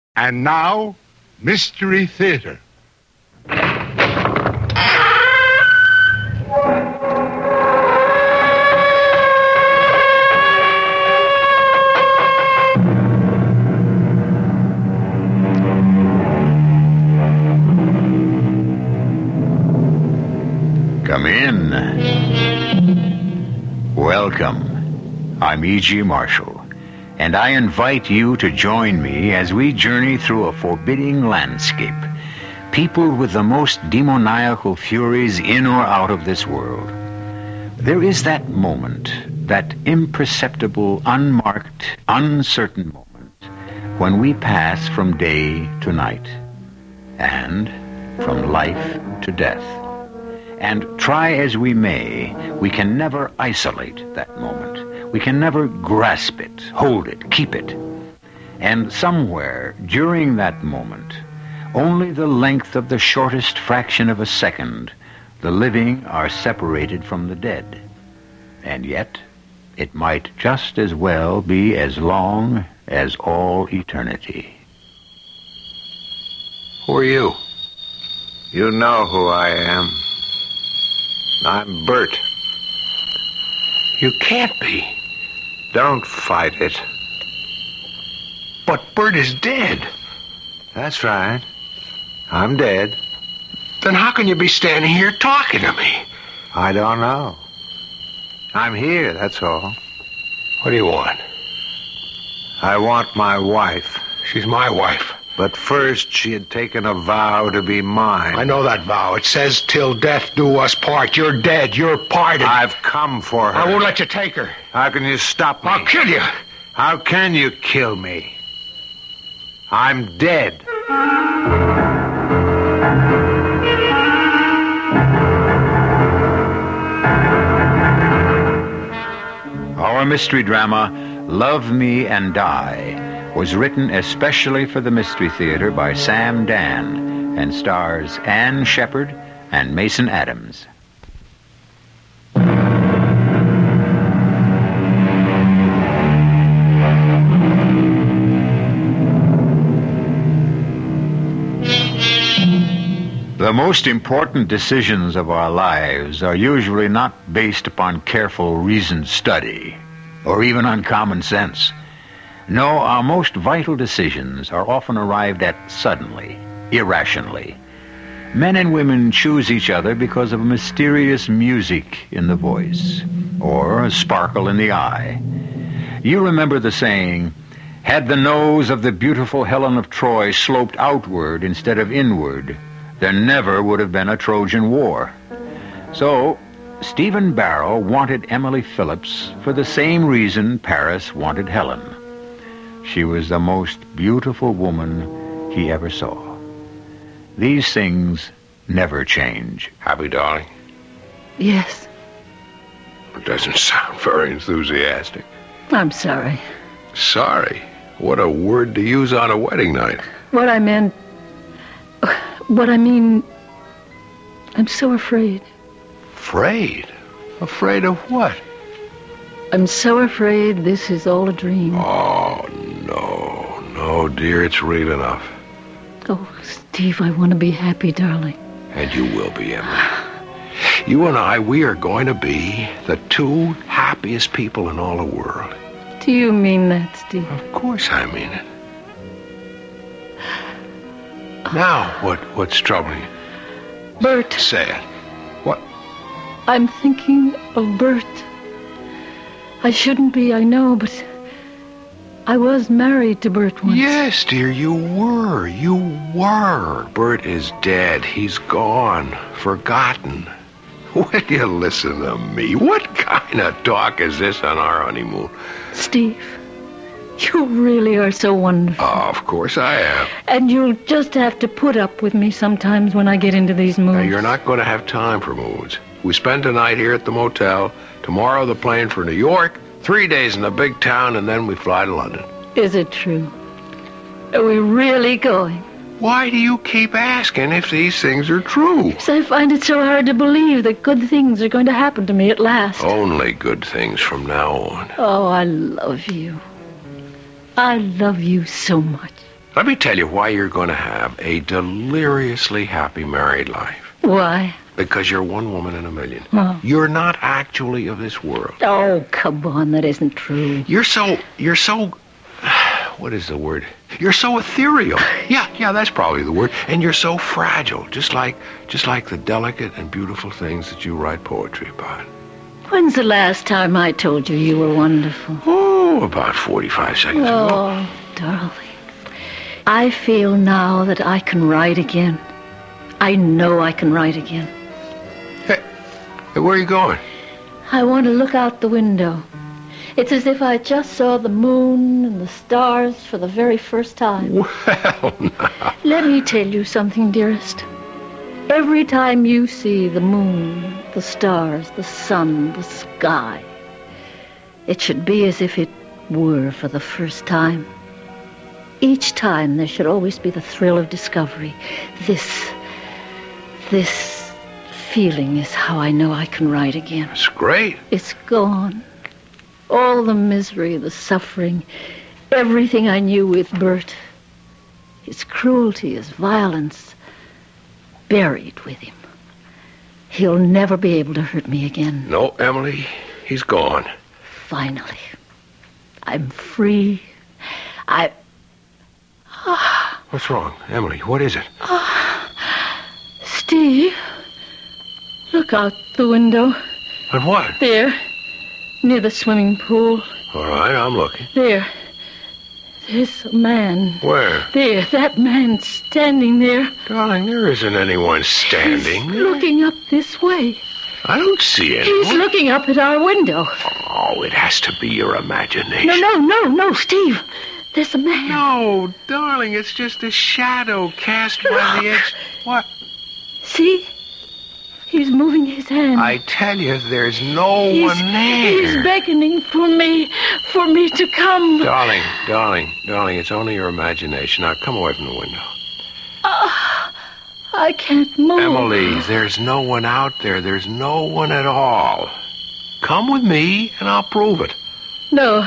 And now, Mystery Theater. Come in. Welcome. I'm E.G. Marshall, and I invite you to join me as we journey through a forbidding landscape, peopled with the most demoniacal furies in or out of this world. There is that moment, that imperceptible, unmarked, uncertain moment, when we pass from day to night, and from life to death. And try as we may, we can never isolate that moment. We can never grasp it, hold it, keep it. And somewhere during that moment, only the length of the shortest fraction of a second, the living are separated from the dead. And yet, it might just as well be as long as all eternity. Who are you? You know who I am. I'm Bert. You can't be. Don't fight it. But Bert is dead. That's right. I'm dead. Then how can you be standing here talking to me? I don't know. I'm here, that's all. What do you want? I want my wife. She's my wife. But first, she had taken a vow to be mine. I know that vow. It says, till death do us part. You're dead. You're parted. I've come for her. I won't let you take her. How can you stop me? I'll kill you. How can you kill me? I'm dead. Our mystery drama, Love Me and Die, was written especially for the Mystery Theater by Sam Dan and stars Ann Shepard and Mason Adams. The most important decisions of our lives are usually not based upon careful, reasoned study or even on common sense. No, our most vital decisions are often arrived at suddenly, irrationally. Men and women choose each other because of a mysterious music in the voice or a sparkle in the eye. You remember the saying, had the nose of the beautiful Helen of Troy sloped outward instead of inward, there never would have been a Trojan War. So, Stephen Barrow wanted Emily Phillips for the same reason Paris wanted Helen. She was the most beautiful woman he ever saw. These things never change. Happy, darling? Yes. It doesn't sound very enthusiastic. I'm sorry. Sorry? What a word to use on a wedding night. What I mean, I'm so afraid. Afraid? Afraid of what? I'm so afraid this is all a dream. Oh, no, dear, it's real enough. Oh, Steve, I want to be happy, darling. And you will be, Emily. You and I, we are going to be the two happiest people in all the world. Do you mean that, Steve? Of course I mean it. Now, what's troubling you? Bert. Say it. What? I'm thinking of Bert. I shouldn't be, I know, but I was married to Bert once. Yes, dear, you were. You were. Bert is dead. He's gone. Forgotten. Will you listen to me? What kind of talk is this on our honeymoon? Steve, you really are so wonderful. Oh, of course I am. And you'll just have to put up with me sometimes when I get into these moods. Now, you're not going to have time for moods. We spend the night here at the motel. Tomorrow the plane for New York. 3 days in the big town, and then we fly to London. Is it true? Are we really going? Why do you keep asking if these things are true? Because I find it so hard to believe that good things are going to happen to me at last. Only good things from now on. Oh, I love you. I love you so much. Let me tell you why you're going to have a deliriously happy married life. Why? Because you're one woman in a million. Oh. You're not actually of this world. Oh, come on, that isn't true. You're so, what is the word? You're so ethereal. Yeah, that's probably the word. And you're so fragile, just like the delicate and beautiful things that you write poetry about. When's the last time I told you you were wonderful? Oh, about 45 seconds ago. Oh, darling. I feel now that I can write again. I know I can write again. Hey, where are you going? I want to look out the window. It's as if I just saw the moon and the stars for the very first time. Well, now. Let me tell you something, dearest. Every time you see the moon, the stars, the sun, the sky, it should be as if it were for the first time. Each time there should always be the thrill of discovery. This feeling is how I know I can write again. That's great. It's gone. All the misery, the suffering, everything I knew with Bert. His cruelty, his violence, buried with him. He'll never be able to hurt me again. No, Emily, he's gone. Finally. I'm free. What's wrong? Emily, what is it? Steve, look out the window. But what? There, near the swimming pool. All right, I'm looking. There's a man. Where? There, that man standing there. Darling, there isn't anyone standing. He's looking up this way. I don't see anyone. He's looking up at our window. Oh, it has to be your imagination. No, Steve. There's a man. No, darling, it's just a shadow cast by the edge. What? See? He's moving his hand. I tell you, there's no one there. He's beckoning for me to come. Darling, it's only your imagination. Now, come away from the window. I can't move. Emily, there's no one out there. There's no one at all. Come with me, and I'll prove it. No.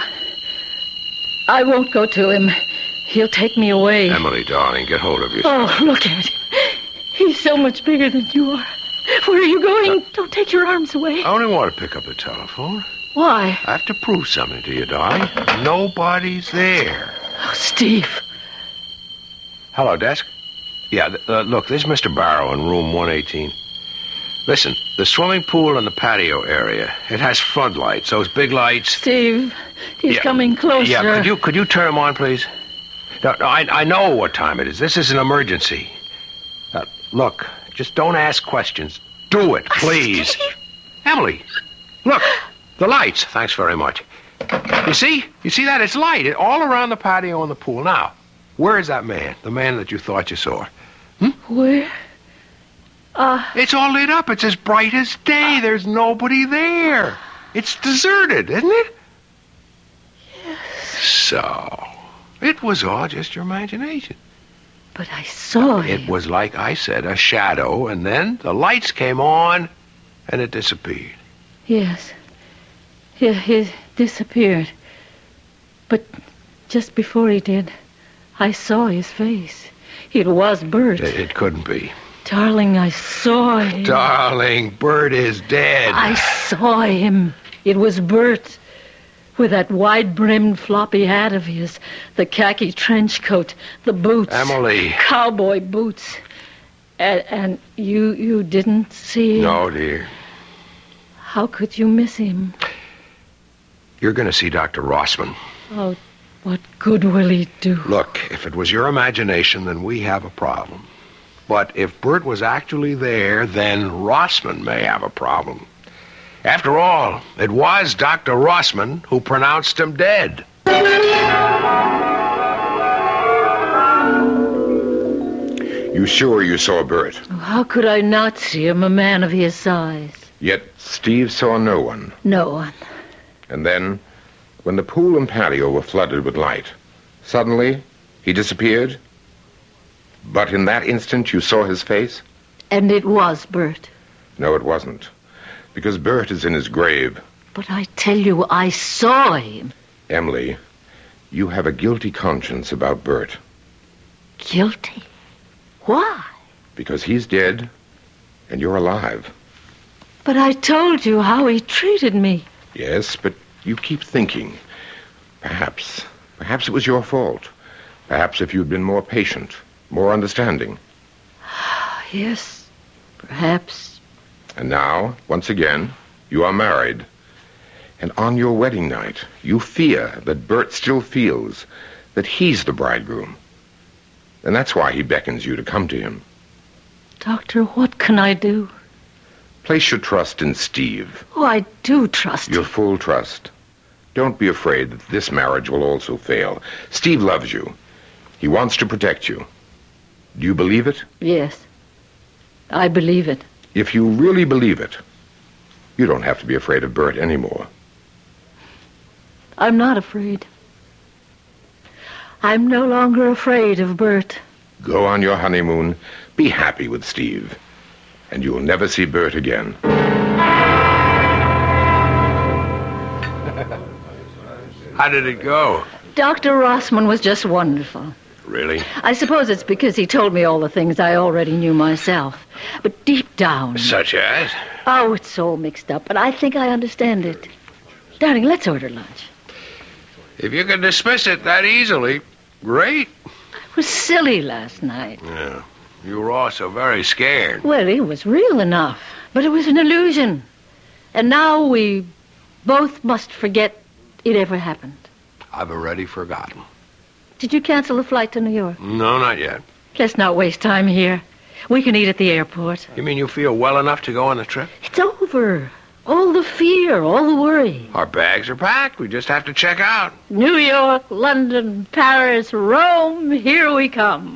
I won't go to him. He'll take me away. Emily, darling, get hold of yourself. Oh, look at him. He's so much bigger than you are. Where are you going? Don't take your arms away. I only want to pick up the telephone. Why? I have to prove something to you, darling. Nobody's there. Oh, Steve. Hello, desk. Yeah, look, this is Mr. Barrow in room 118. Listen, the swimming pool and the patio area, it has floodlights, those big lights. Steve, he's coming closer. Yeah, could you turn them on, please? No, I know what time it is. This is an emergency. Look, just don't ask questions. Do it, please. Steve. Emily, look, the lights. Thanks very much. You see? You see that? It's light all around the patio and the pool. Now, where is that man? The man that you thought you saw? Where? It's all lit up. It's as bright as day. There's nobody there. It's deserted, isn't it? Yes. So, it was all just your imagination. But I saw him. It was like I said, a shadow, and then the lights came on, and it disappeared. Yes. He disappeared. But just before he did, I saw his face. It was Bert. It couldn't be. Darling, I saw him. Darling, Bert is dead. I saw him. It was Bert. With that wide-brimmed floppy hat of his, the khaki trench coat, the boots. Emily. Cowboy boots. And you didn't see him? No, dear. How could you miss him? You're going to see Dr. Rossman. Oh, what good will he do? Look, if it was your imagination, then we have a problem. But if Bert was actually there, then Rossman may have a problem. After all, it was Dr. Rossman who pronounced him dead. You sure you saw Bert? How could I not see him, a man of his size? Yet Steve saw no one. No one. And then, when the pool and patio were flooded with light, suddenly he disappeared? But in that instant you saw his face? And it was Bert. No, it wasn't. Because Bert is in his grave. But I tell you, I saw him. Emily, you have a guilty conscience about Bert. Guilty? Why? Because he's dead and you're alive. But I told you how he treated me. Yes, but you keep thinking. Perhaps it was your fault. Perhaps if you'd been more patient, more understanding. Yes, perhaps. And now, once again, you are married. And on your wedding night, you fear that Bert still feels that he's the bridegroom. And that's why he beckons you to come to him. Doctor, what can I do? Place your trust in Steve. Oh, I do trust Your him. full trust. Don't be afraid that this marriage will also fail. Steve loves you. He wants to protect you. Do you believe it? Yes, I believe it. If you really believe it, you don't have to be afraid of Bert anymore. I'm not afraid. I'm no longer afraid of Bert. Go on your honeymoon, be happy with Steve, and you'll never see Bert again. How did it go? Dr. Rossman was just wonderful. Really? I suppose it's because he told me all the things I already knew myself. But deep down... Such as? Oh, it's all mixed up, but I think I understand it. Darling, let's order lunch. If you can dismiss it that easily, great. I was silly last night. Yeah. You were also very scared. Well, it was real enough, but it was an illusion. And now we both must forget it ever happened. I've already forgotten. Did you cancel the flight to New York? No, not yet. Let's not waste time here. We can eat at the airport. You mean you feel well enough to go on the trip? It's over. All the fear, all the worry. Our bags are packed. We just have to check out. New York, London, Paris, Rome, here we come.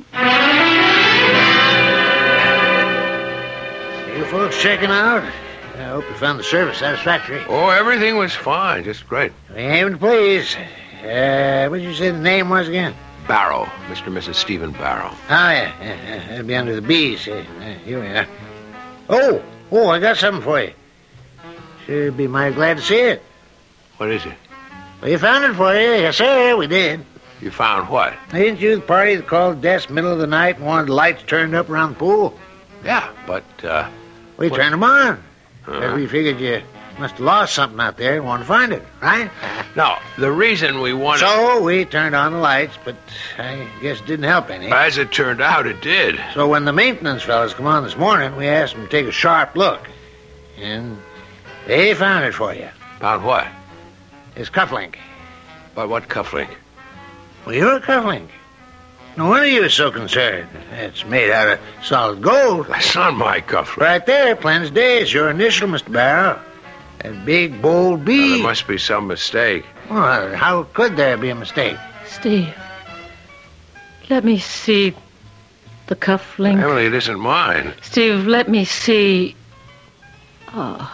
You folks checking out? I hope you found the service satisfactory. Oh, everything was fine. Just great. We aim to please. What did you say the name was again? Barrow. Mr. and Mrs. Stephen Barrow. Oh, yeah. That'd be under the B's. Here we are. Oh, I got something for you. Should be mighty glad to see it. What is it? We found it for you. Yes, sir, we did. You found what? Ain't you the party that called desk middle of the night and wanted the lights turned up around the pool? Yeah, but, We what? turned them on. Uh-huh. We figured you must have lost something out there and wanted to find it, right? No, the reason we wanted... So we turned on the lights, but I guess it didn't help any. As it turned out, it did. So when the maintenance fellas come on this morning, we asked them to take a sharp look. And they found it for you. Found what? It's cufflink. But what cufflink? Well, your cufflink. No wonder you were so concerned. It's made out of solid gold. That's not my cufflink. Right there, plain as day, is your initial, Mr. Barrow. That big, bold Well, B. there must be some mistake. Well, how could there be a mistake? Steve, let me see the cufflink. Emily, it isn't mine. Steve, let me see... Oh.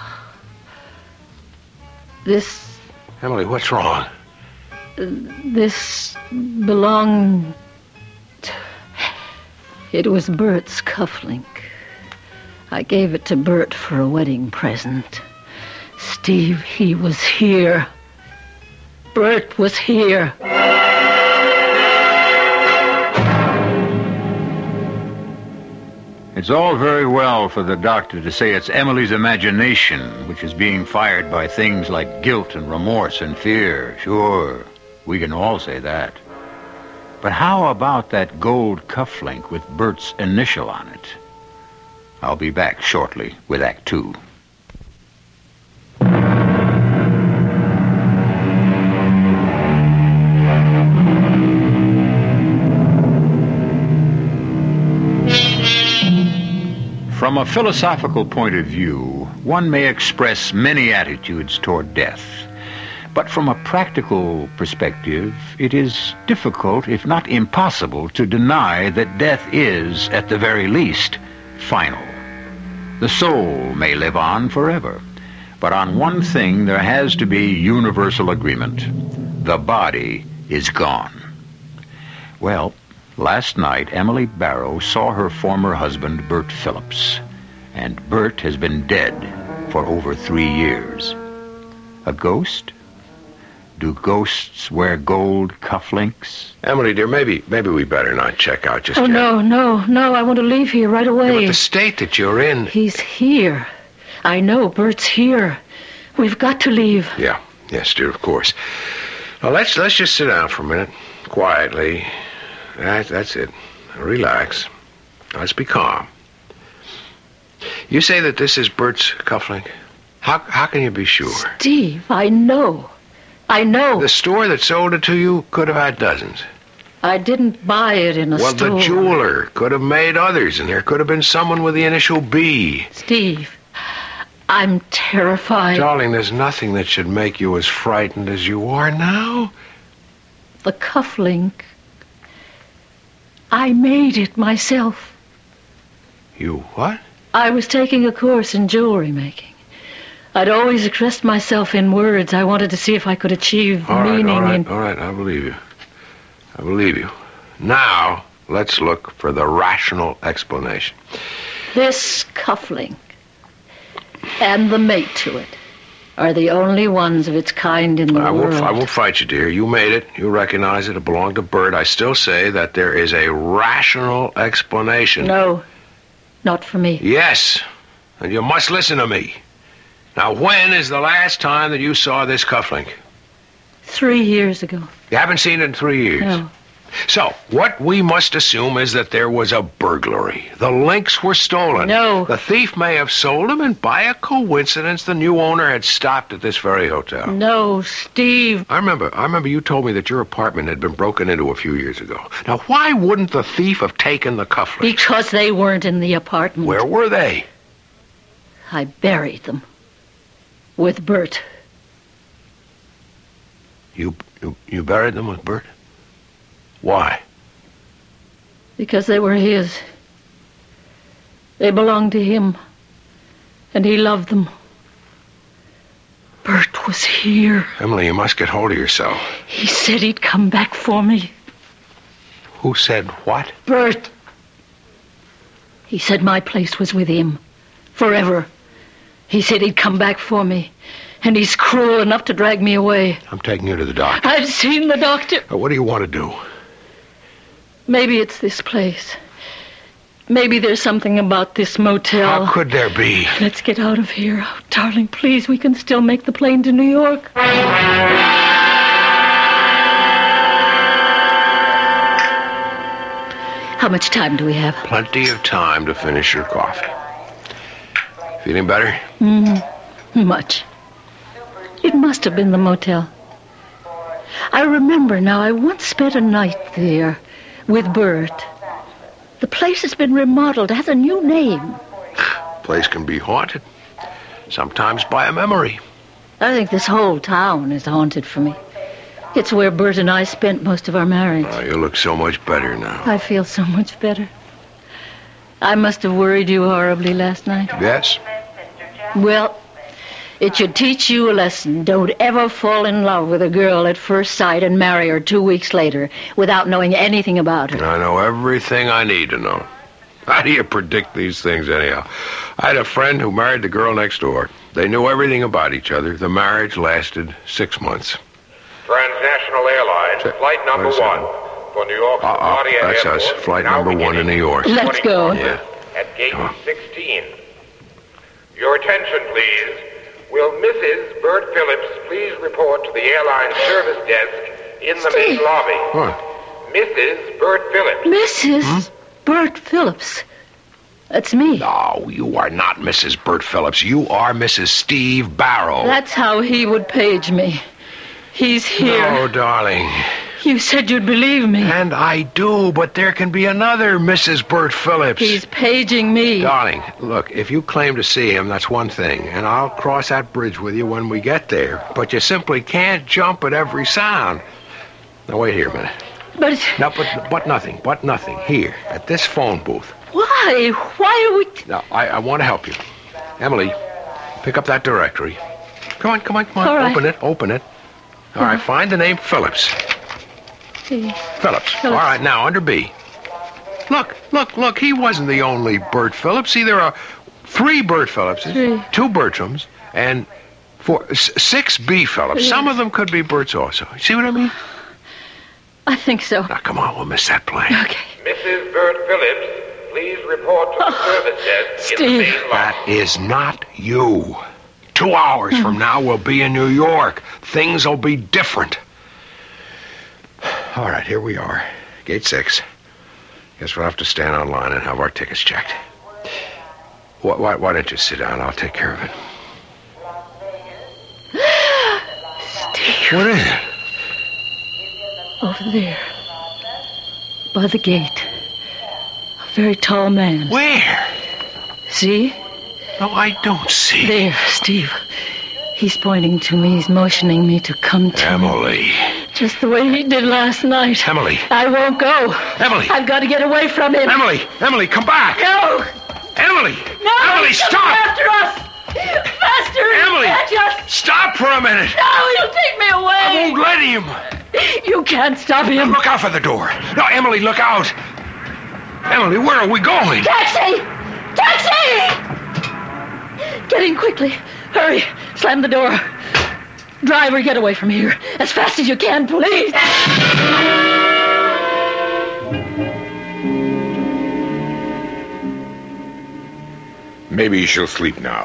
This Emily, what's wrong? This belonged... It was Bert's cufflink. I gave it to Bert for a wedding present. Steve, he was here. Bert was here. It's all very well for the doctor to say it's Emily's imagination which is being fired by things like guilt and remorse and fear. Sure, we can all say that. But how about that gold cufflink with Bert's initial on it? I'll be back shortly with Act 2. From a philosophical point of view, one may express many attitudes toward death. But from a practical perspective, it is difficult, if not impossible, to deny that death is, at the very least, final. The soul may live on forever, but on one thing there has to be universal agreement. The body is gone. Well, last night, Emily Barrow saw her former husband, Bert Phillips, and Bert has been dead for over 3 years. A ghost? Do ghosts wear gold cufflinks? Emily, dear, maybe we better not check out just Oh, yet. no. I want to leave here right Yeah, away. but the state that you're in... He's here. I know Bert's here. We've got to leave. Yeah, yes, dear, of course. Well, let's just sit down for a minute, quietly. That's it. Relax. Let's be calm. You say that this is Bert's cufflink? How can you be sure? Steve, I know. The store that sold it to you could have had dozens. I didn't buy it in a Well, store. the jeweler could have made others, and there could have been someone with the initial B. Steve, I'm terrified. Darling, there's nothing that should make you as frightened as you are now. The cufflink. I made it myself. You what? I was taking a course in jewelry making. I'd always expressed myself in words. I wanted to see if I could achieve meaning in... All right, I believe you. Now, let's look for the rational explanation. This cufflink and the mate to it are the only ones of its kind in the world. I won't fight you, dear. You made it. You recognize it. It belonged to Bert. I still say that there is a rational explanation. No, not for me. Yes, and you must listen to me. Now, when is the last time that you saw this cufflink? 3 years ago. You haven't seen it in 3 years. No. So, what we must assume is that there was a burglary. The links were stolen. No. The thief may have sold them, and by a coincidence, the new owner had stopped at this very hotel. No, Steve. I remember you told me that your apartment had been broken into a few years ago. Now, why wouldn't the thief have taken the cufflinks? Because they weren't in the apartment. Where were they? I buried them. With Bert. You buried them with Bert? Why? Because they were his. They belonged to him. And he loved them. Bert was here. Emily, you must get hold of yourself. He said he'd come back for me. Who said what? Bert. He said my place was with him. Forever. He said he'd come back for me. And he's cruel enough to drag me away. I'm taking you to the doctor. I've seen the doctor. Now, what do you want to do? Maybe it's this place. Maybe there's something about this motel. How could there be? Let's get out of here. Oh, darling, please, we can still make the plane to New York. How much time do we have? Plenty of time to finish your coffee. Feeling better? Much. It must have been the motel. I remember now, I once spent a night there with Bert. The place has been remodeled. It has a new name. Place can be haunted. Sometimes by a memory. I think this whole town is haunted for me. It's where Bert and I spent most of our marriage. Oh, you look so much better now. I feel so much better. I must have worried you horribly last night. Yes? Well, it should teach you a lesson. Don't ever fall in love with a girl at first sight and marry her 2 weeks later without knowing anything about her. I know everything I need to know. How do you predict these things anyhow? I had a friend who married the girl next door. They knew everything about each other. The marriage lasted 6 months. Transnational Airlines, flight number 1 for New York's LaGuardia That's Airport. us. Flight Now number 1 in New York. Let's go. Yeah. At gate 16. Your attention, please. Will Mrs. Bert Phillips please report to the airline service desk in the main lobby? What? Mrs. Bert Phillips. Mrs. Bert Phillips. That's me. No, you are not Mrs. Bert Phillips. You are Mrs. Steve Barrow. That's how he would page me. He's here. No, darling. You said you'd believe me. And I do, but there can be another Mrs. Bert Phillips. He's paging me. Darling, look, if you claim to see him, that's one thing, and I'll cross that bridge with you when we get there. But you simply can't jump at every sound. Now, wait here a minute. But No, but nothing. Here, at this phone booth. why? Why are we... Now, I want to help you. Emily, pick up that directory. Come on. All right. Open it. All right, find the name Phillips. Phillips. All right, now, under B. Look, he wasn't the only Bert Phillips. See, there are 3 Bert Phillipses, 3. 2 Bertrams, and 6B, Phillips. Yes. Some of them could be Bert's also. See what I mean? I think so. Now, come on, we'll miss that plane. Okay. Mrs. Bert Phillips, please report to the service desk in the Steve. main That lobby. is not you. 2 hours from now, we'll be in New York. Things will be different. All right, here we are. Gate 6. Guess we'll have to stand online and have our tickets checked. Why don't you sit down? I'll take care of it. Steve. What is it? Over there. By the gate. A very tall man. Where? See? No, I don't see. There, Steve. He's pointing to me. He's motioning me to come to him. Emily. Just the way he did last night. Emily. I won't go. Emily. I've got to get away from him. Emily, come back. No! Emily. No! Emily, he's stop. coming after us! Faster! Emily. Catch us! Stop for a minute. No, he'll take me away! I won't let him. You can't stop Now, him. look out for the door. No, Emily, look out. Emily, where are we going? Taxi! Taxi! Get in quickly. Hurry. Slam the door. Driver, get away from here. As fast as you can, please. Maybe she'll sleep now.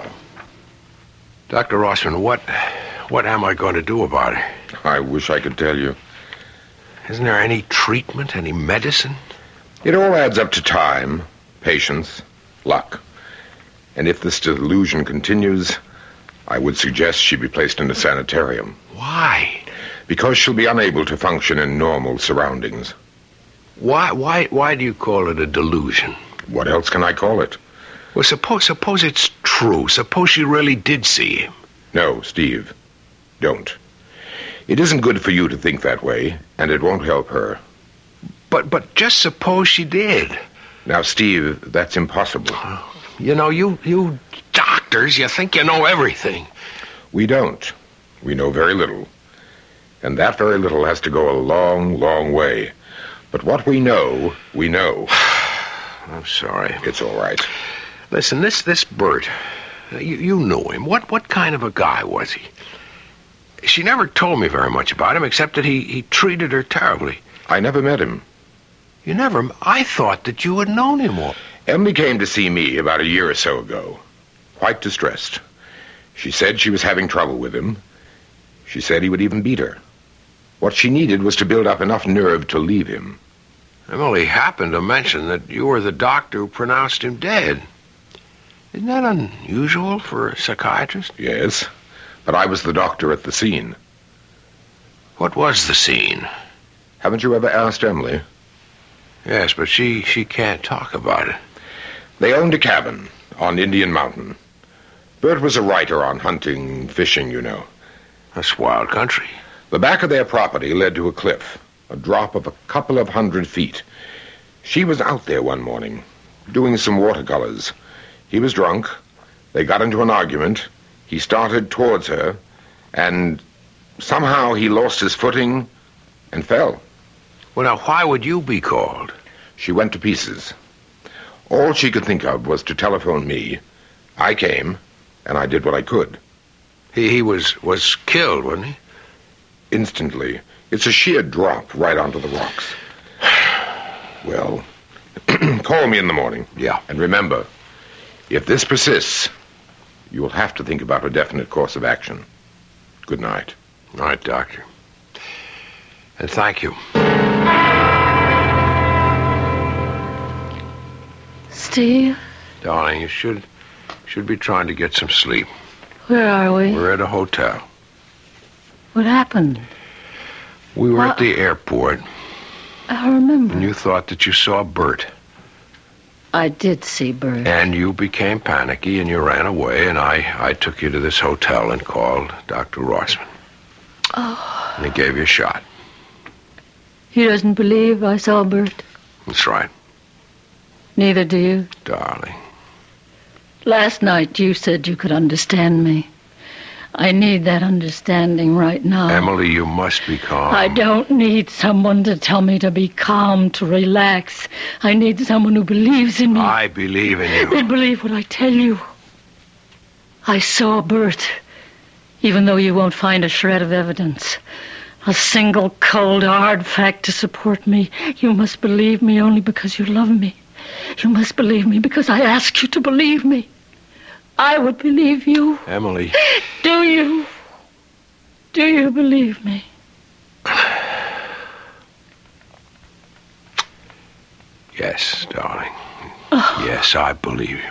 Dr. Rossman, what am I going to do about her? I wish I could tell you. Isn't there any treatment, any medicine? It all adds up to time, patience, luck. And if this delusion continues, I would suggest she be placed in a sanitarium. Why? Because she'll be unable to function in normal surroundings. Why do you call it a delusion? What else can I call it? Well, suppose it's true. Suppose she really did see him. No, Steve. Don't. It isn't good for you to think that way, and it won't help her. But just suppose she did. Now, Steve, that's impossible. You know, you doctors, you think you know everything. We don't. We know very little. And that very little has to go a long, long way. But what we know, we know. I'm sorry. It's all right. Listen, this Bert, you knew him. What kind of a guy was he? She never told me very much about him, except that he treated her terribly. I never met him. You never? I thought that you had known him all. Emily came to see me about a year or so ago, quite distressed. She said she was having trouble with him. She said he would even beat her. What she needed was to build up enough nerve to leave him. Emily happened to mention that you were the doctor who pronounced him dead. Isn't that unusual for a psychiatrist? Yes, but I was the doctor at the scene. What was the scene? Haven't you ever asked Emily? Yes, but she can't talk about it. They owned a cabin on Indian Mountain. Bert was a writer on hunting, fishing, you know. That's wild country. The back of their property led to a cliff, a drop of a couple of 100 feet. She was out there one morning, doing some watercolors. He was drunk. They got into an argument. He started towards her, and somehow he lost his footing and fell. Well, now, why would you be called? She went to pieces. All she could think of was to telephone me. I came, and I did what I could. He was killed, wasn't he? Instantly. It's a sheer drop right onto the rocks. Well, call me in the morning. Yeah. And remember, if this persists, you will have to think about a definite course of action. Good night. All right, Doctor. And thank you. Steve, Darling, you should be trying to get some sleep. where are we? We're at a hotel. What happened? We were at What? the airport, I remember. and you thought that you saw Bert. I did see Bert. And you became panicky, and you ran away, and I took you to this hotel and called Dr. Rossman. Oh, And he gave you a shot. he doesn't believe I saw Bert. That's right, Neither do you. darling. Last night you said you could understand me. I need that understanding right now. Emily, you must be calm. I don't need someone to tell me to be calm, to relax. I need someone who believes in me. I believe in you. Then believe what I tell you. I saw Bert. Even though you won't find a shred of evidence, a single cold, hard fact to support me, you must believe me only because you love me. You must believe me because I ask you to believe me. I would believe you. Emily. Do you? Do you believe me? Yes, darling. Oh. Yes, I believe you.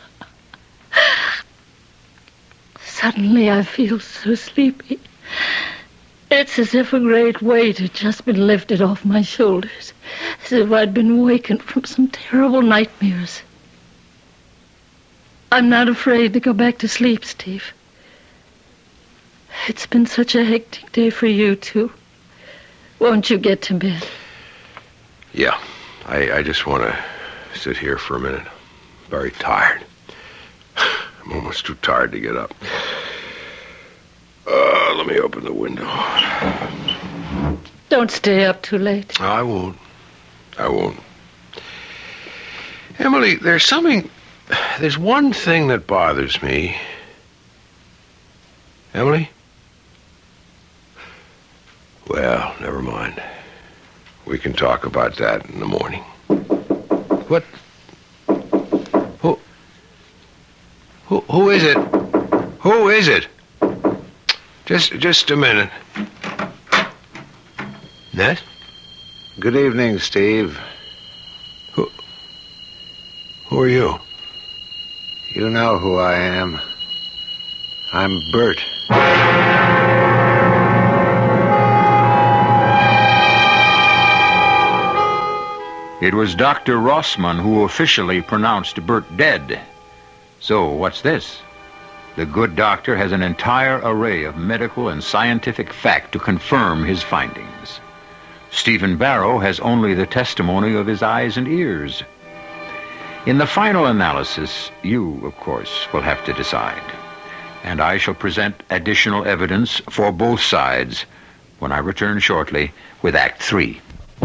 Suddenly I feel so sleepy. It's as if a great weight had just been lifted off my shoulders. As if I'd been wakened from some terrible nightmares. I'm not afraid to go back to sleep, Steve. It's been such a hectic day for you, too. Won't you get to bed? Yeah. I just want to sit here for a minute. Very tired. I'm almost too tired to get up. Let me open the window. Don't stay up too late. I won't. Emily, there's one thing that bothers me. Emily? Well, never mind. We can talk about that in the morning. What? Who is it? Who is it? Just a minute. Ned? Good evening, Steve. Who are you? You know who I am. I'm Bert. It was Dr. Rossman who officially pronounced Bert dead. So, what's this? The good doctor has an entire array of medical and scientific fact to confirm his findings. Stephen Barrow has only the testimony of his eyes and ears. In the final analysis, you, of course, will have to decide. And I shall present additional evidence for both sides when I return shortly with Act 3.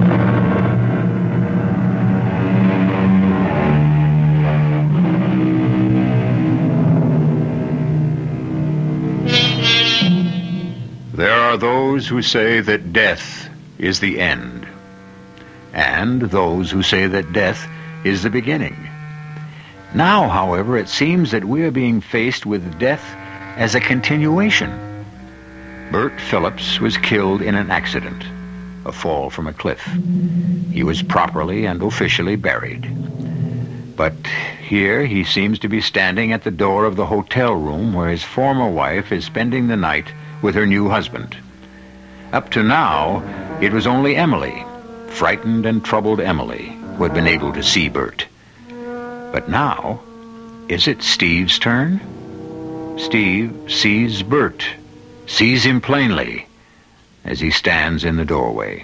There are those who say that death is the end, and those who say that death is the beginning. Now, however, it seems that we are being faced with death as a continuation. Bert Phillips was killed in an accident, a fall from a cliff. He was properly and officially buried. But here he seems to be standing at the door of the hotel room where his former wife is spending the night with her new husband. Up to now, it was only Emily, frightened and troubled Emily, who had been able to see Bert. But now, is it Steve's turn? Steve sees Bert, sees him plainly, as he stands in the doorway.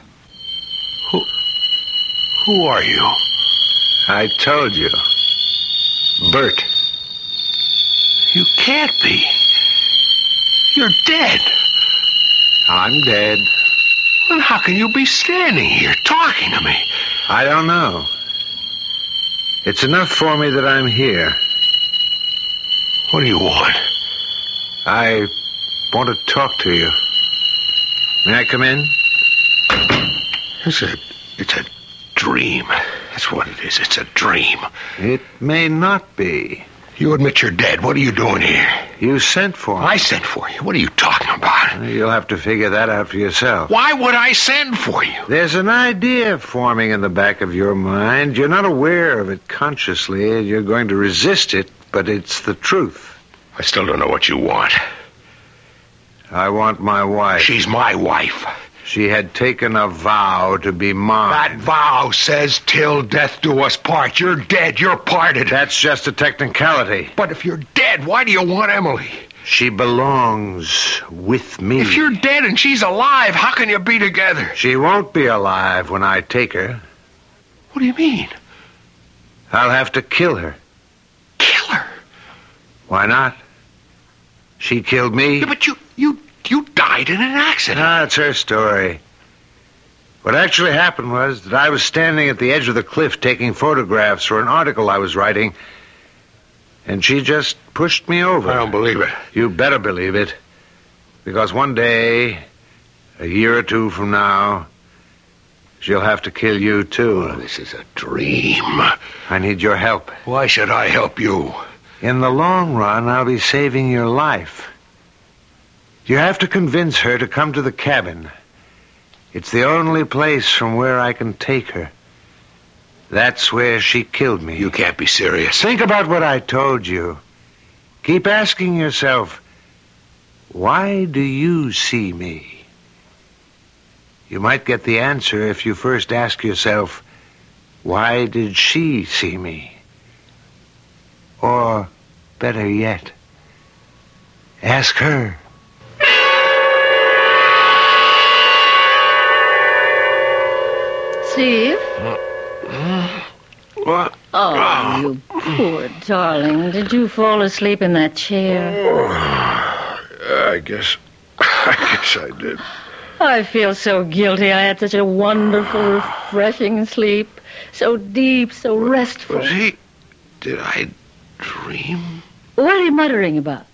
Who are you? I told you. Bert. You can't be. You're dead. I'm dead. Well, how can you be standing here talking to me? I don't know. It's enough for me that I'm here. What do you want? I want to talk to you. May I come in? It's a dream. That's what it is. It's a dream. It may not be. You admit you're dead. What are you doing here? You sent for me. I sent for you. What are you talking about? You'll have to figure that out for yourself. Why would I send for you? There's an idea forming in the back of your mind. You're not aware of it consciously. You're going to resist it, but it's the truth. I still don't know what you want. I want my wife. She's my wife. She had taken a vow to be mine. That vow says, till death do us part. You're dead. You're parted. That's just a technicality. But if you're dead, why do you want Emily? She belongs with me. If you're dead and she's alive, how can you be together? She won't be alive when I take her. What do you mean? I'll have to kill her. Kill her? Why not? She killed me. Yeah, but you died in an accident. That's her story. What actually happened was that I was standing at the edge of the cliff taking photographs for an article I was writing, and she just pushed me over. I don't believe it. You better believe it. Because one day, a year or two from now, she'll have to kill you, too. Oh, this is a dream. I need your help. Why should I help you? In the long run, I'll be saving your life. You have to convince her to come to the cabin. It's the only place from where I can take her. That's where she killed me. You can't be serious. Think about what I told you. Keep asking yourself, why do you see me? You might get the answer if you first ask yourself, why did she see me? Or, better yet, ask her. Steve? What? Oh, you poor darling. Did you fall asleep in that chair? I guess I did. I feel so guilty. I had such a wonderful, refreshing sleep. So deep, so restful. Did I dream? What are you muttering about?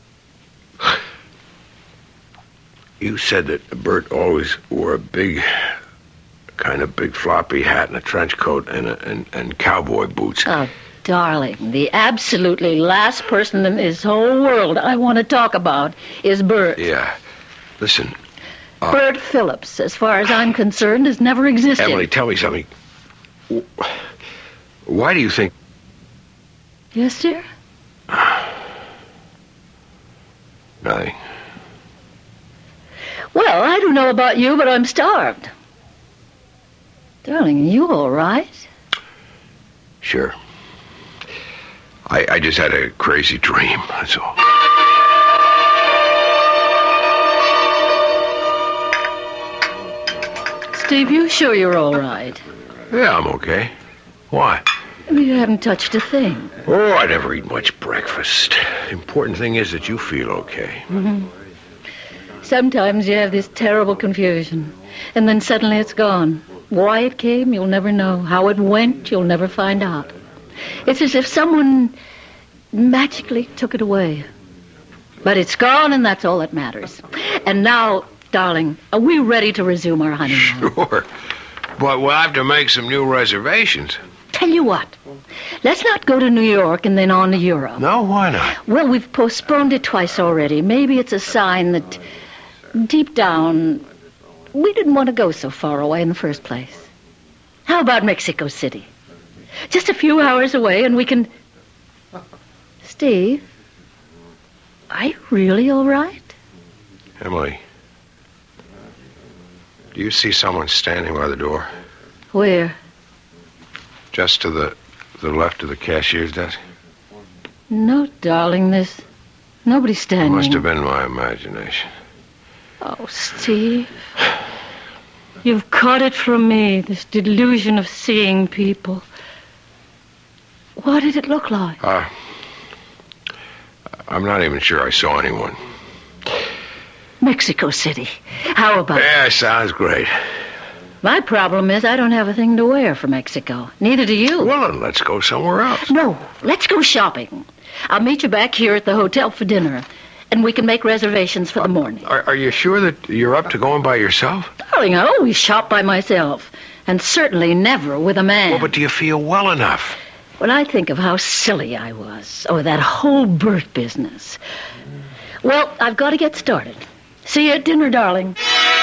You said that Bert always wore a big floppy hat and a trench coat and cowboy boots. Oh, darling, the absolutely last person in this whole world I want to talk about is Bert. Yeah. Listen. Bert Phillips, as far as I'm concerned, has never existed. Emily, tell me something. Why do you think... Yes, dear? Nothing. Well, I don't know about you, but I'm starved. Darling, are you all right? Sure. I just had a crazy dream, that's all. Steve, you sure you're all right? Yeah, I'm okay. Why? You haven't touched a thing. Oh, I never eat much breakfast. The important thing is that you feel okay. Mm-hmm. Sometimes you have this terrible confusion, and then suddenly it's gone. Why it came, you'll never know. How it went, you'll never find out. It's as if someone magically took it away. But it's gone, and that's all that matters. And now, darling, are we ready to resume our honeymoon? Sure. But we'll have to make some new reservations. Tell you what, let's not go to New York and then on to Europe. No, why not? Well, we've postponed it twice already. Maybe it's a sign that deep down we didn't want to go so far away in the first place. How about Mexico City? Just a few hours away and we can... Steve, are you really all right? Emily, do you see someone standing by the door? Where? Just to the left of the cashier's desk? No, darling, there's nobody standing. It must have been my imagination. Oh, Steve. You've caught it from me, this delusion of seeing people. What did it look like? I'm not even sure I saw anyone. Mexico City. How about it? Yeah, sounds great. My problem is I don't have a thing to wear for Mexico. Neither do you. Well, then let's go somewhere else. No, let's go shopping. I'll meet you back here at the hotel for dinner, and we can make reservations for the morning. Are you sure that you're up to going by yourself? Darling, I always shop by myself, and certainly never with a man. Well, but do you feel well enough? When I think of how silly I was, or that whole Bert business. Well, I've got to get started. See you at dinner, darling.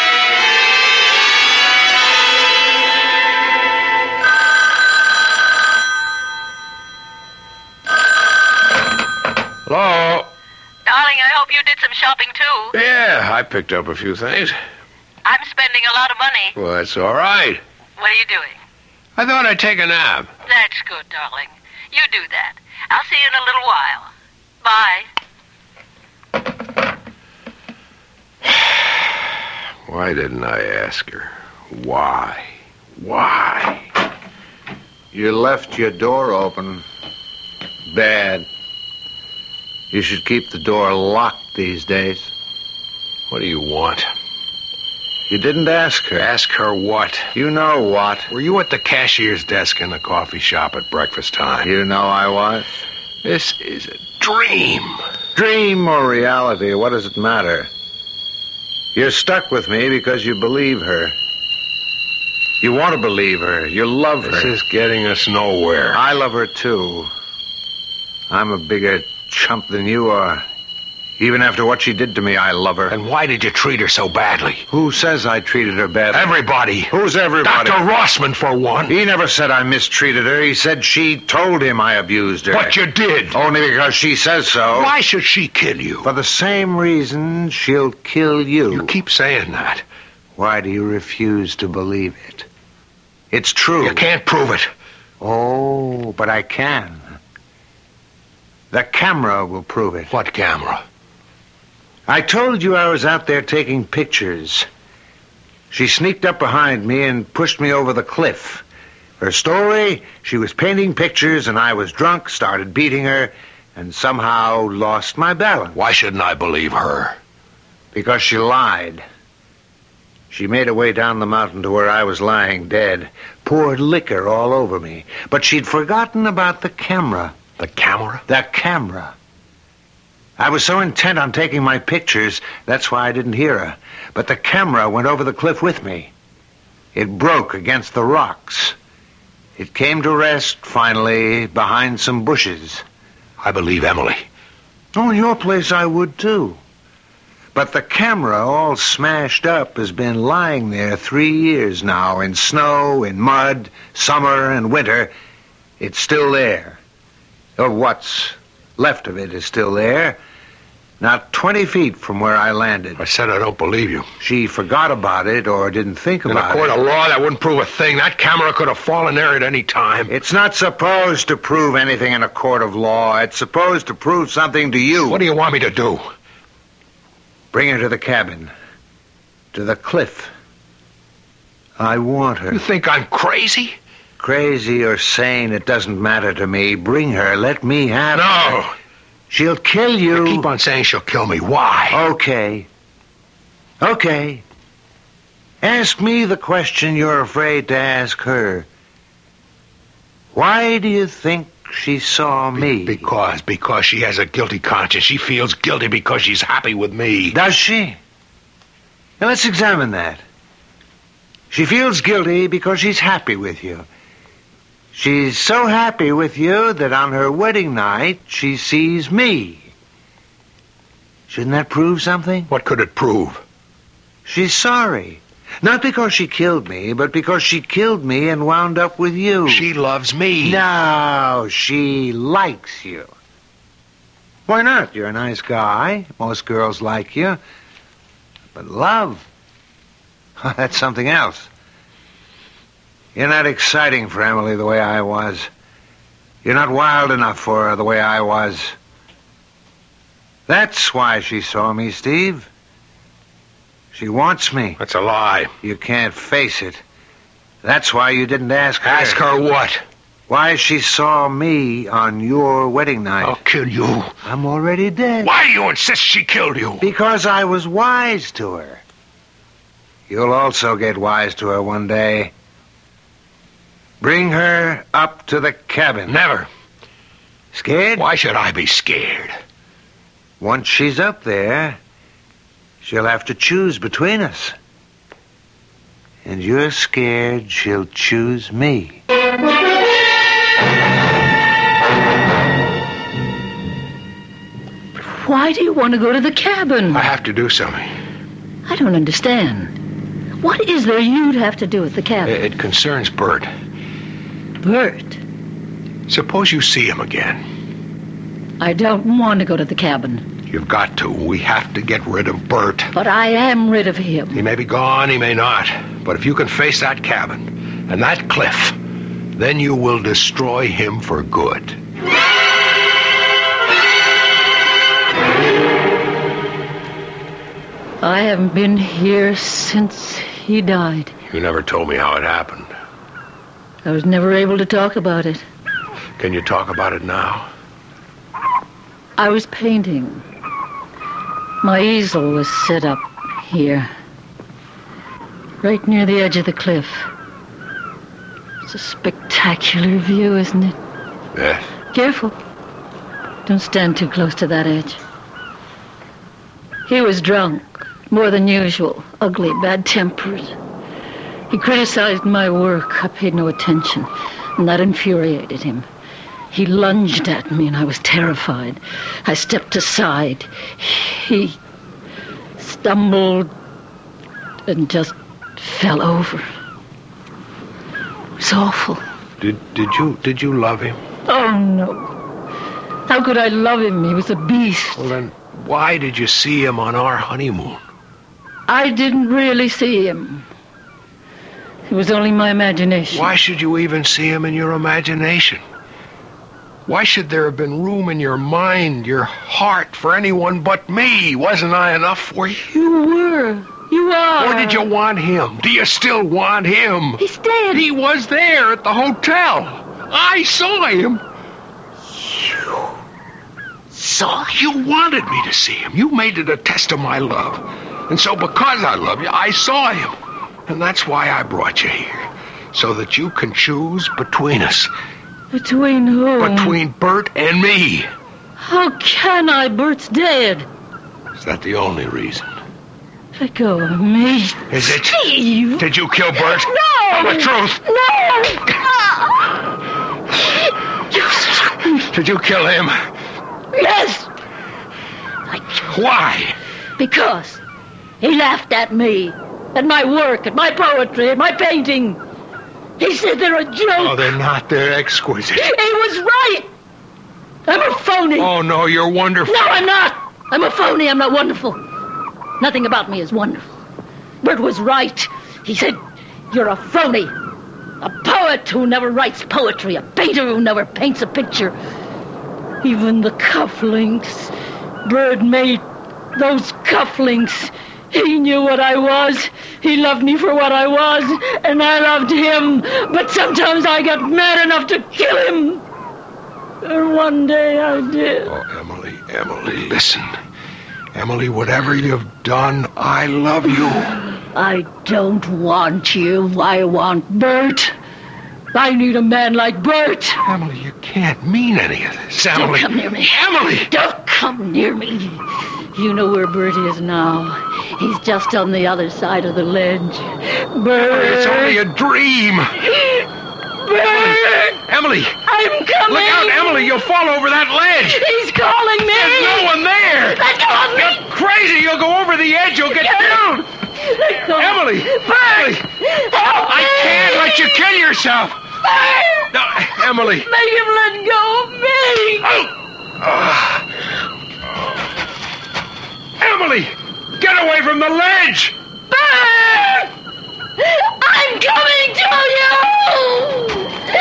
Hello? Darling, I hope you did some shopping, too. Yeah, I picked up a few things. I'm spending a lot of money. Well, that's all right. What are you doing? I thought I'd take a nap. That's good, darling. You do that. I'll see you in a little while. Bye. Why didn't I ask her? Why? Why? You left your door open. Bad. You should keep the door locked these days. What do you want? You didn't ask her. Ask her what? You know what. Were you at the cashier's desk in the coffee shop at breakfast time? You know I was. This is a dream. Dream or reality, what does it matter? You're stuck with me because you believe her. You want to believe her. You love her. This is getting us nowhere. I love her, too. I'm a bigger chump than you are. Even after what she did to me, I love her. And why did you treat her so badly? Who says I treated her badly? Everybody. Who's everybody? Dr. Rossman, for one. He never said I mistreated her. He said she told him I abused her. But you did. Only because she says so. Why should she kill you? For the same reason she'll kill you. You keep saying that. Why do you refuse to believe it? It's true. You can't prove it. Oh, but I can. The camera will prove it. What camera? I told you I was out there taking pictures. She sneaked up behind me and pushed me over the cliff. Her story, she was painting pictures and I was drunk, started beating her, and somehow lost my balance. Why shouldn't I believe her? Because she lied. She made her way down the mountain to where I was lying dead, poured liquor all over me, but she'd forgotten about the camera. The camera? The camera. I was so intent on taking my pictures, that's why I didn't hear her. But the camera went over the cliff with me. It broke against the rocks. It came to rest, finally, behind some bushes. I believe Emily. Oh, in your place I would, too. But the camera, all smashed up, has been lying there 3 years now, in snow, in mud, summer and winter. It's still there. Or what's left of it is still there. Not 20 feet from where I landed. I said I don't believe you. She forgot about it or didn't think about it. In a court of law, that wouldn't prove a thing. That camera could have fallen there at any time. It's not supposed to prove anything in a court of law. It's supposed to prove something to you. What do you want me to do? Bring her to the cabin. To the cliff. I want her. You think I'm crazy? Crazy or sane, it doesn't matter to me. Bring her. Let me have her. No. She'll kill you. You keep on saying she'll kill me. Why? Okay. Ask me the question you're afraid to ask her. Why do you think she saw me? Because she has a guilty conscience. She feels guilty because she's happy with me. Does she? Now let's examine that. She feels guilty because she's happy with you. She's so happy with you that on her wedding night, she sees me. Shouldn't that prove something? What could it prove? She's sorry. Not because she killed me, but because she killed me and wound up with you. She loves me. No, she likes you. Why not? You're a nice guy. Most girls like you. But love, that's something else. You're not exciting for Emily the way I was. You're not wild enough for her the way I was. That's why she saw me, Steve. She wants me. That's a lie. You can't face it. That's why you didn't ask her. Ask her what? Why she saw me on your wedding night. I'll kill you. I'm already dead. Why do you insist she killed you? Because I was wise to her. You'll also get wise to her one day. Bring her up to the cabin. Never. Scared? Why should I be scared? Once she's up there, she'll have to choose between us. And you're scared she'll choose me. Why do you want to go to the cabin? I have to do something. I don't understand. What is there you'd have to do with the cabin? It concerns Bert. Bert? Suppose you see him again. I don't want to go to the cabin. You've got to. We have to get rid of Bert. But I am rid of him. He may be gone, he may not. But if you can face that cabin and that cliff, then you will destroy him for good. I haven't been here since he died. You never told me how it happened. I was never able to talk about it. Can you talk about it now? I was painting. My easel was set up here, right near the edge of the cliff. It's a spectacular view, isn't it? Yes. Careful. Don't stand too close to that edge. He was drunk, More than usual, ugly, bad-tempered. He criticized my work. I paid no attention, and that infuriated him. He lunged at me, and I was terrified. I stepped aside. He stumbled and just fell over. It was awful. Did you love him? Oh, no. How could I love him? He was a beast. Well, then, why did you see him on our honeymoon? I didn't really see him. It was only my imagination. Why should you even see him in your imagination? Why should there have been room in your mind, your heart, for anyone but me? Wasn't I enough for you? You were. You are. Or did you want him? Do you still want him? He's dead. He was there at the hotel. I saw him. You saw? You wanted me to see him. You made it a test of my love. And so because I love you, I saw him. And that's why I brought you here. So that you can choose between us. Between whom? Between Bert and me. How can I? Bert's dead. Is that the only reason? Let go of me. Is it? Steve! Did you kill Bert? No! Tell the truth! No! Did you kill him? Yes! I killed him. Why? Because he laughed at me, at my work, at my poetry, at my painting. He said they're a joke. Oh, they're not. They're exquisite. He was right. I'm a phony. Oh, no, you're wonderful. No, I'm not. I'm a phony. I'm not wonderful. Nothing about me is wonderful. Bert was right. He said, you're a phony. A poet who never writes poetry. A painter who never paints a picture. Even the cufflinks. Bert made those cufflinks. He knew what I was. He loved me for what I was, and I loved him. But sometimes I got mad enough to kill him. And one day I did. Oh, Emily, listen. Emily, whatever you've done, I love you. I don't want you. I want Bert. I need a man like Bert. Emily, you can't mean any of this. Emily. Don't come near me. Emily! Don't come near me. You know where Bert is now. He's just on the other side of the ledge. Bert! It's only a dream! Bert! Emily! I'm coming! Look out, Emily! You'll fall over that ledge! He's calling me! There's no one there! Let go of me! You're crazy! You'll go over the edge! You'll get killed! Let go. Emily! Bert! Help me! I can't let you kill yourself! Bert! No, Emily! Make him let go of me! Emily! Get away from the ledge! Bert! I'm coming to you!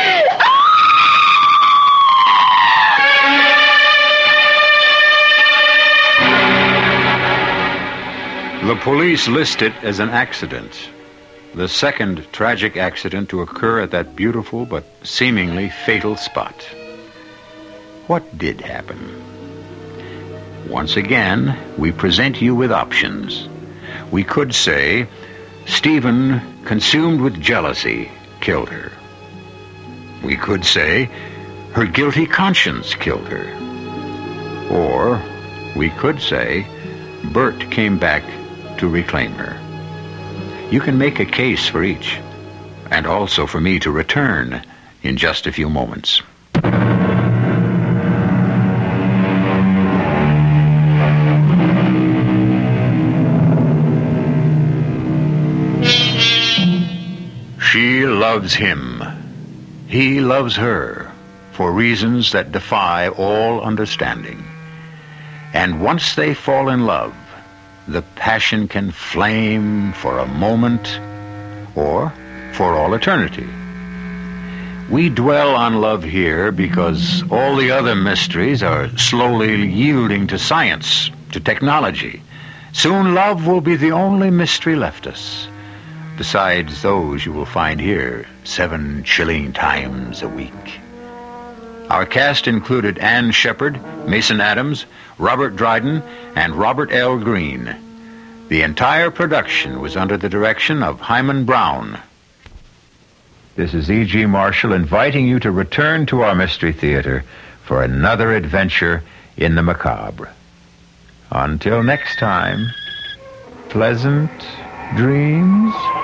The police list it as an accident. The second tragic accident to occur at that beautiful but seemingly fatal spot. What did happen? Once again, we present you with options. We could say, Stephen, consumed with jealousy, killed her. We could say, her guilty conscience killed her. Or we could say, Bert came back to reclaim her. You can make a case for each, and also for me to return in just a few moments. She loves him. He loves her for reasons that defy all understanding. And once they fall in love, the passion can flame for a moment or for all eternity. We dwell on love here because all the other mysteries are slowly yielding to science, to technology. Soon love will be the only mystery left us, besides those you will find here 7 chilling times a week. Our cast included Ann Shepard, Mason Adams, Robert Dryden, and Robert L. Green. The entire production was under the direction of Hyman Brown. This is E.G. Marshall inviting you to return to our Mystery Theater for another adventure in the macabre. Until next time... Pleasant dreams.